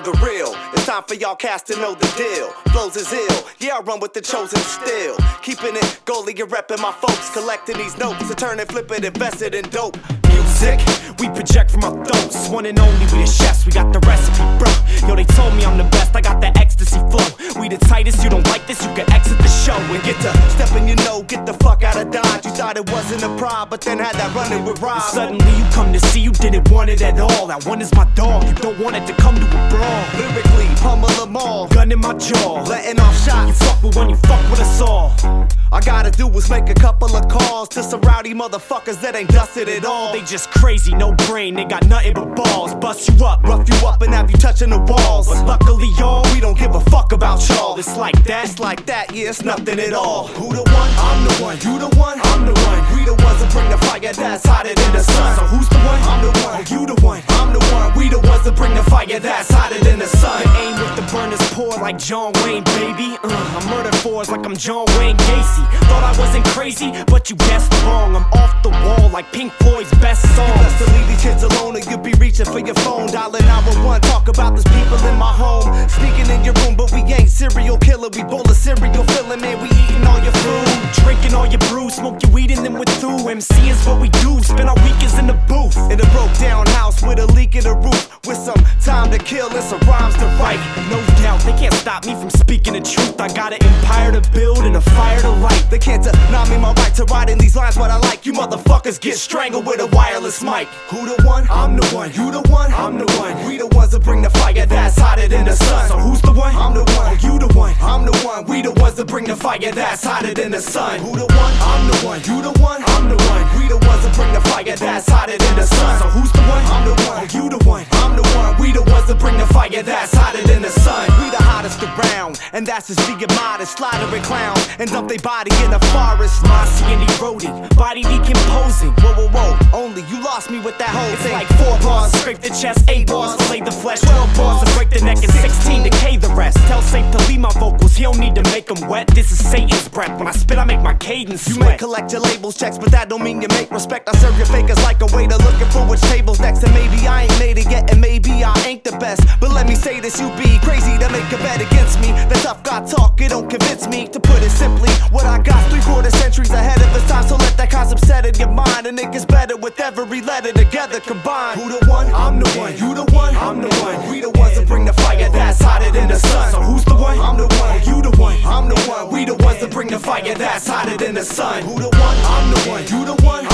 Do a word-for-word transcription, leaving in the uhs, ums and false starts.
longer real. It's time for y'all cats to know the deal. Flows is ill, yeah, I run with the chosen still. Keeping it goalie, you're repping my folks. Collecting these notes, to turn and flip it, invested in dope. Music, we project from our throats. One and only, we the chefs, we got the recipe, bro. Yo, they told me I'm the best, I got the ecstasy flow. We the tightest, you don't like this, you can exit the show. And get to stepping, you know, get the fuck out of Dodge. You thought it wasn't a pride, but then had that running with Rob. Suddenly you come to see, you didn't want it at all. That one is my dog, you don't want it to come to a brawl. Lyrically, pummel them all, gun in my jaw, letting off shots. You fuck with one, you fuck with us all. I gotta do is make a couple of calls to some rowdy motherfuckers that ain't dusted at all. They just crazy, no brain, they got nothing but balls. Bust you up, rough you up, and have you touching the walls. But luckily, y'all, we don't give a fuck about y'all. It's like that, it's like that, yeah, it's nothing at all. Who the one? I'm the one. You the one? I'm the one. We the ones that bring the fire that's hotter than the sun. So who's the one? I'm the one. You the one? I'm the one. We the ones that bring the fire that's hotter than the sun. Aim with the burners pour like John Wayne, baby. Uh, I murder fours like I'm John Wayne Gacy. Thought I wasn't crazy, but you guessed wrong. I'm off the wall like Pink Floyd's best song. You best to leave these kids alone, or you'll be reaching for your phone. Dialing nine one one, talk about these people in my home. Sneaking in your room, but we ain't serial killer. We bowl of cereal filling, man, we eating all your food. Drinking all your brews, smoke your weed and then with through. M C is what we do, spend our weekends in the booth. In a broke down house with a leak in the roof, with some time to kill and some rhymes to write. No doubt, they can't stop me from speaking the truth. I got an empire to build and a fire to light. They can't deny me my right to write in these lines what I like. You motherfuckers get strangled with a wireless mic. Who the one? I'm the one. You the one? I'm the one. We the ones that bring the fire that's hotter than the sun. So who's the one? I'm the one. You the one? I'm the one. We the ones that bring the fire that's hotter than the sun. Who the one? I'm the one. You the one? I'm the one. We the ones that bring the fire that's hotter than the sun. So who's the one? I'm the one. You the one? I'm the one. We the ones that bring the fire that's hotter than the sun. We the hottest around, and that's just being modest. Slaughtering clowns and dump they body in the forest. Mossy and eroding, body decomposing. Whoa, whoa, whoa, only you lost me with that whole it's thing. Like four bars, scrape the chest, eight bars, fillet the flesh, twelve bars to break the neck, and sixteen decay the rest. Tell Safe to leave my vocals, he don't need to make them wet. This is Satan's breath, when I spit I make my cadence You sweat. may collect your labels, checks, but that don't mean you make respect. I serve your fakers like a waiter looking for which table's next. And maybe I ain't made it yet, and maybe I ain't the best, but let me say this, you be crazy to make a bet against me. The tough guy talk, it don't convince me. To put it simply, what I got three quarter centuries ahead of its time. So let that concept set in your mind, and it gets better with every letter together combined. Who the one? I'm the one. You the one? I'm the one. We the ones that bring the fire that's hotter than the sun. So who's the one? I'm the one. You the one? I'm the one. We the ones that bring the fire that's hotter than the sun. Who the one? I'm the one. You the one?